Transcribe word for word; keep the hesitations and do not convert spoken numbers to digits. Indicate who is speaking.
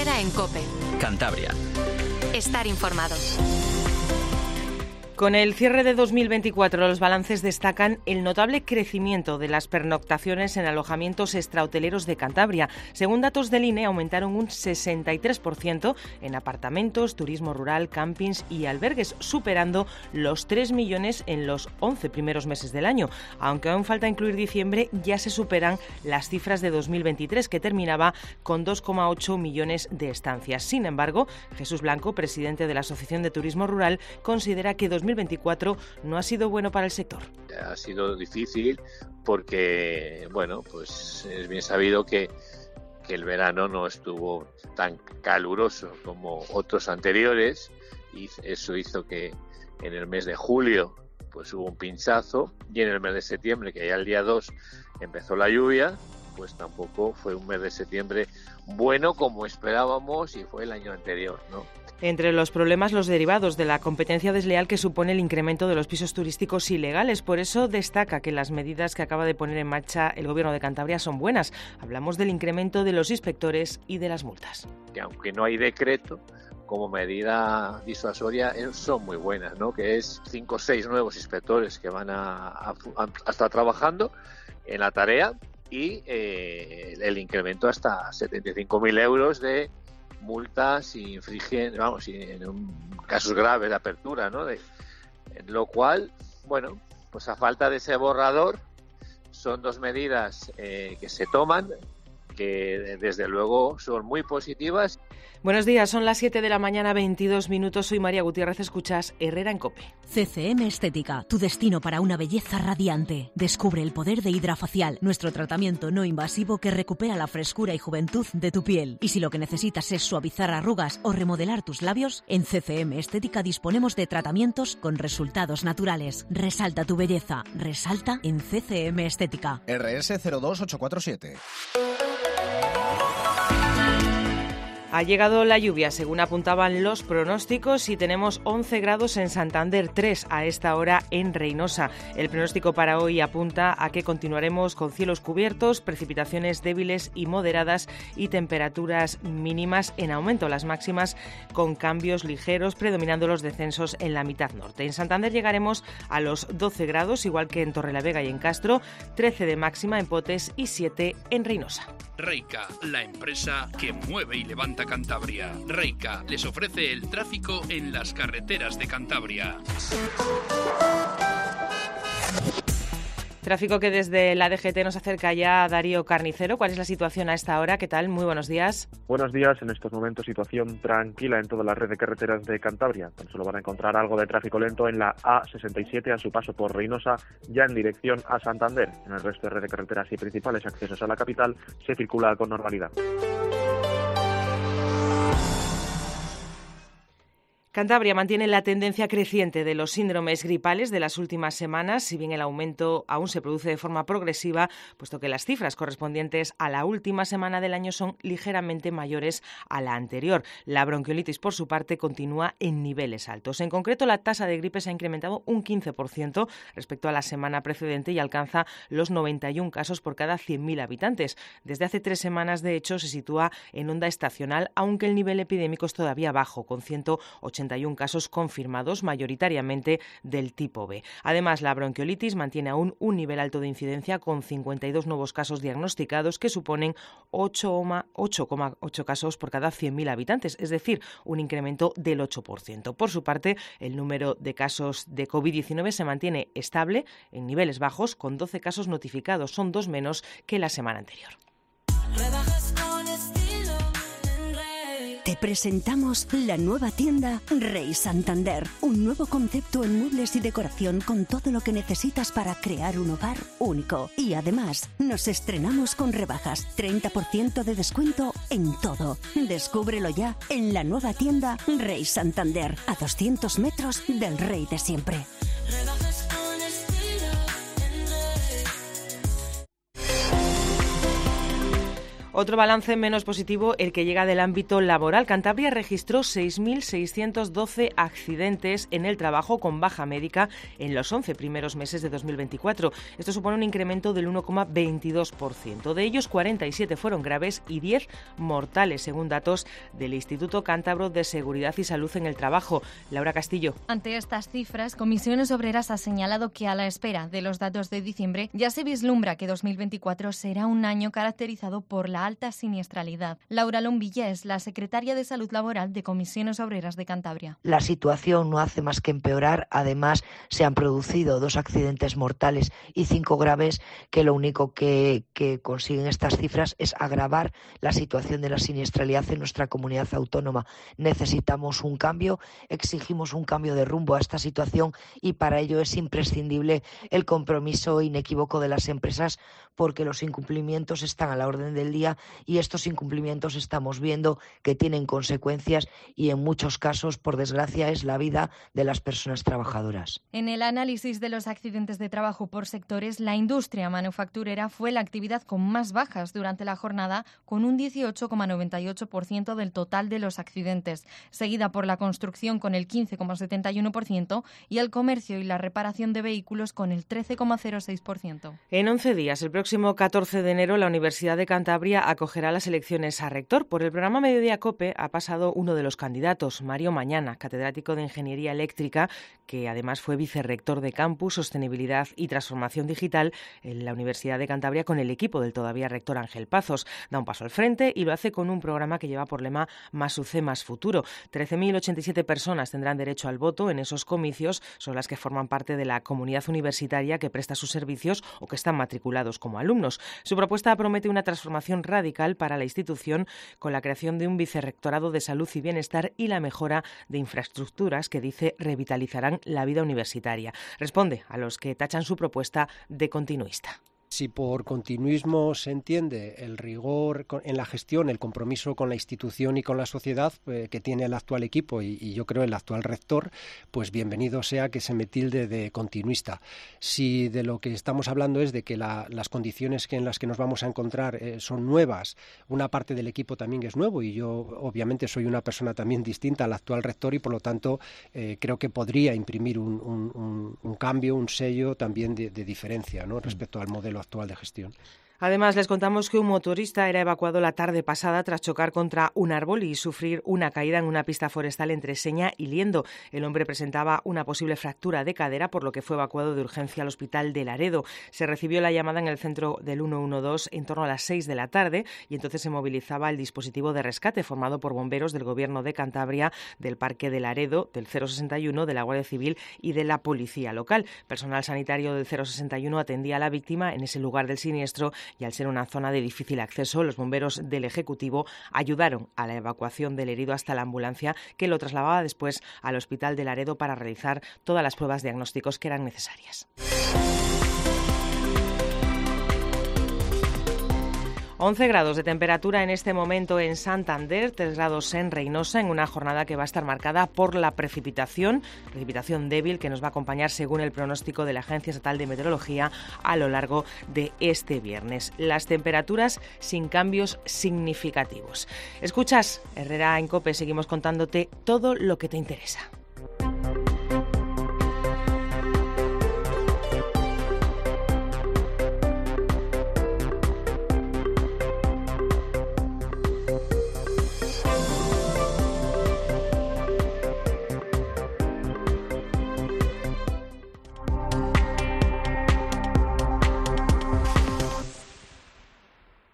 Speaker 1: Herrera en COPE.
Speaker 2: Cantabria.
Speaker 1: Estar informado.
Speaker 3: Con el cierre de dos mil veinticuatro, los balances destacan el notable crecimiento de las pernoctaciones en alojamientos extrahoteleros de Cantabria. Según datos del I N E, aumentaron un sesenta y tres por ciento en apartamentos, turismo rural, campings y albergues, superando los tres millones en los once primeros meses del año. Aunque aún falta incluir diciembre, ya se superan las cifras de dos mil veintitrés, que terminaba con dos coma ocho millones de estancias. Sin embargo, Jesús Blanco, presidente de la Asociación de Turismo Rural, considera que dos mil veinticuatro no ha sido bueno para el sector.
Speaker 4: Ha sido difícil porque, bueno, pues es bien sabido que, que el verano no estuvo tan caluroso como otros anteriores y eso hizo que en el mes de julio pues hubo un pinchazo y en el mes de septiembre, que ya el día dos empezó la lluvia, pues tampoco fue un mes de septiembre bueno como esperábamos y fue el año anterior, ¿no?
Speaker 3: Entre los problemas, los derivados de la competencia desleal que supone el incremento de los pisos turísticos ilegales. Por eso destaca que las medidas que acaba de poner en marcha el Gobierno de Cantabria son buenas. Hablamos del incremento de los inspectores y de las multas.
Speaker 4: Que aunque no hay decreto, como medida disuasoria son muy buenas, ¿no? Que es cinco o seis nuevos inspectores que van a, a, a estar trabajando en la tarea y eh, el incremento hasta setenta y cinco mil euros de multas si infringen, vamos, si en un, casos graves de apertura, ¿no? De, lo cual, bueno, pues a falta de ese borrador, son dos medidas eh, que se toman, que desde luego son muy positivas.
Speaker 3: Buenos días, son las siete de la mañana, veintidós minutos. Soy María Gutiérrez, escuchas Herrera en COPE.
Speaker 5: C C M Estética, tu destino para una belleza radiante. Descubre el poder de Hidrafacial, nuestro tratamiento no invasivo que recupera la frescura y juventud de tu piel. Y si lo que necesitas es suavizar arrugas o remodelar tus labios, en C C M Estética disponemos de tratamientos con resultados naturales. Resalta tu belleza, resalta en C C M Estética.
Speaker 6: R S cero dos ocho cuatro siete.
Speaker 3: Ha llegado la lluvia, según apuntaban los pronósticos, y tenemos once grados en Santander, tres a esta hora en Reinosa. El pronóstico para hoy apunta a que continuaremos con cielos cubiertos, precipitaciones débiles y moderadas y temperaturas mínimas en aumento, las máximas con cambios ligeros, predominando los descensos en la mitad norte. En Santander llegaremos a los doce grados, igual que en Torrelavega y en Castro, trece de máxima en Potes y siete en Reinosa.
Speaker 7: Reica, la empresa que mueve y levanta Cantabria. Reica les ofrece el tráfico en las carreteras de Cantabria.
Speaker 3: Tráfico que desde la D G T nos acerca ya a Darío Carnicero. ¿Cuál es la situación a esta hora? ¿Qué tal? Muy buenos días.
Speaker 8: Buenos días. En estos momentos situación tranquila en toda la red de carreteras de Cantabria. Tan solo van a encontrar algo de tráfico lento en la A sesenta y siete a su paso por Reinosa, ya en dirección a Santander. En el resto de red de carreteras y principales accesos a la capital se circula con normalidad.
Speaker 3: Cantabria mantiene la tendencia creciente de los síndromes gripales de las últimas semanas, si bien el aumento aún se produce de forma progresiva, puesto que las cifras correspondientes a la última semana del año son ligeramente mayores a la anterior. La bronquiolitis, por su parte, continúa en niveles altos. En concreto, la tasa de gripe se ha incrementado un quince por ciento respecto a la semana precedente y alcanza los noventa y un casos por cada cien mil habitantes. Desde hace tres semanas, de hecho, se sitúa en onda estacional, aunque el nivel epidémico es todavía bajo, con ciento ochenta y un casos confirmados, mayoritariamente del tipo B. Además, la bronquiolitis mantiene aún un nivel alto de incidencia, con cincuenta y dos nuevos casos diagnosticados, que suponen ocho coma ocho casos por cada cien mil habitantes, es decir, un incremento del ocho por ciento. Por su parte, el número de casos de COVID diecinueve se mantiene estable en niveles bajos, con doce casos notificados, son dos menos que la semana anterior.
Speaker 5: Te presentamos la nueva tienda Rey Santander, un nuevo concepto en muebles y decoración con todo lo que necesitas para crear un hogar único. Y además, nos estrenamos con rebajas, treinta por ciento de descuento en todo. Descúbrelo ya en la nueva tienda Rey Santander, a doscientos metros del Rey de siempre.
Speaker 3: Otro balance menos positivo, el que llega del ámbito laboral. Cantabria registró seis mil seiscientos doce accidentes en el trabajo con baja médica en los once primeros meses de dos mil veinticuatro. Esto supone un incremento del uno coma veintidós por ciento. De ellos, cuarenta y siete fueron graves y diez mortales, según datos del Instituto Cántabro de Seguridad y Salud en el Trabajo. Laura Castillo.
Speaker 2: Ante estas cifras, Comisiones Obreras ha señalado que a la espera de los datos de diciembre ya se vislumbra que dos mil veinticuatro será un año caracterizado por la alta siniestralidad. Laura Lombilla es la secretaria de Salud Laboral de Comisiones Obreras de Cantabria.
Speaker 9: La situación no hace más que empeorar. Además, se han producido dos accidentes mortales y cinco graves, que lo único que, que consiguen estas cifras es agravar la situación de la siniestralidad en nuestra comunidad autónoma. Necesitamos un cambio, exigimos un cambio de rumbo a esta situación y para ello es imprescindible el compromiso inequívoco de las empresas, porque los incumplimientos están a la orden del día y estos incumplimientos estamos viendo que tienen consecuencias y en muchos casos, por desgracia, es la vida de las personas trabajadoras.
Speaker 2: En el análisis de los accidentes de trabajo por sectores, la industria manufacturera fue la actividad con más bajas durante la jornada, con un dieciocho coma noventa y ocho por ciento del total de los accidentes, seguida por la construcción con el quince coma setenta y uno por ciento y el comercio y la reparación de vehículos con el trece coma cero seis por ciento.
Speaker 3: En once días, el próximo catorce de enero, la Universidad de Cantabria acogerá las elecciones a rector. Por el programa Mediodía COPE ha pasado uno de los candidatos, Mario Mañana, catedrático de Ingeniería Eléctrica, que además fue vicerrector de Campus, Sostenibilidad y Transformación Digital en la Universidad de Cantabria con el equipo del todavía rector Ángel Pazos. Da un paso al frente y lo hace con un programa que lleva por lema Más U C, Más Futuro. trece mil ochenta y siete personas tendrán derecho al voto en esos comicios, son las que forman parte de la comunidad universitaria que presta sus servicios o que están matriculados como alumnos. Su propuesta promete una transformación radical para la institución con la creación de un vicerrectorado de salud y bienestar y la mejora de infraestructuras que dice revitalizarán la vida universitaria. Responde a los que tachan su propuesta de continuista.
Speaker 10: Si por continuismo se entiende el rigor en la gestión, el compromiso con la institución y con la sociedad eh, que tiene el actual equipo y, y yo creo el actual rector, pues bienvenido sea que se me tilde de continuista. Si de lo que estamos hablando es de que la, las condiciones que en las que nos vamos a encontrar eh, son nuevas, una parte del equipo también es nuevo y yo obviamente soy una persona también distinta al actual rector y por lo tanto eh, creo que podría imprimir un, un, un, un cambio, un sello también de, de diferencia, ¿no?, respecto al modelo actual de gestión.
Speaker 3: Además, les contamos que un motorista era evacuado la tarde pasada tras chocar contra un árbol y sufrir una caída en una pista forestal entre Seña y Liendo. El hombre presentaba una posible fractura de cadera, por lo que fue evacuado de urgencia al hospital de Laredo. Se recibió la llamada en el centro del ciento doce en torno a las seis de la tarde y entonces se movilizaba el dispositivo de rescate formado por bomberos del Gobierno de Cantabria, del Parque de Laredo, del cero sesenta y uno, de la Guardia Civil y de la Policía Local. Personal sanitario del cero sesenta y uno atendía a la víctima en ese lugar del siniestro y al ser una zona de difícil acceso, los bomberos del Ejecutivo ayudaron a la evacuación del herido hasta la ambulancia, que lo trasladaba después al Hospital de Laredo para realizar todas las pruebas diagnósticos que eran necesarias. once grados de temperatura en este momento en Santander, tres grados en Reinosa, en una jornada que va a estar marcada por la precipitación, precipitación débil que nos va a acompañar según el pronóstico de la Agencia Estatal de Meteorología a lo largo de este viernes. Las temperaturas sin cambios significativos. Escuchas Herrera en COPE, seguimos contándote todo lo que te interesa.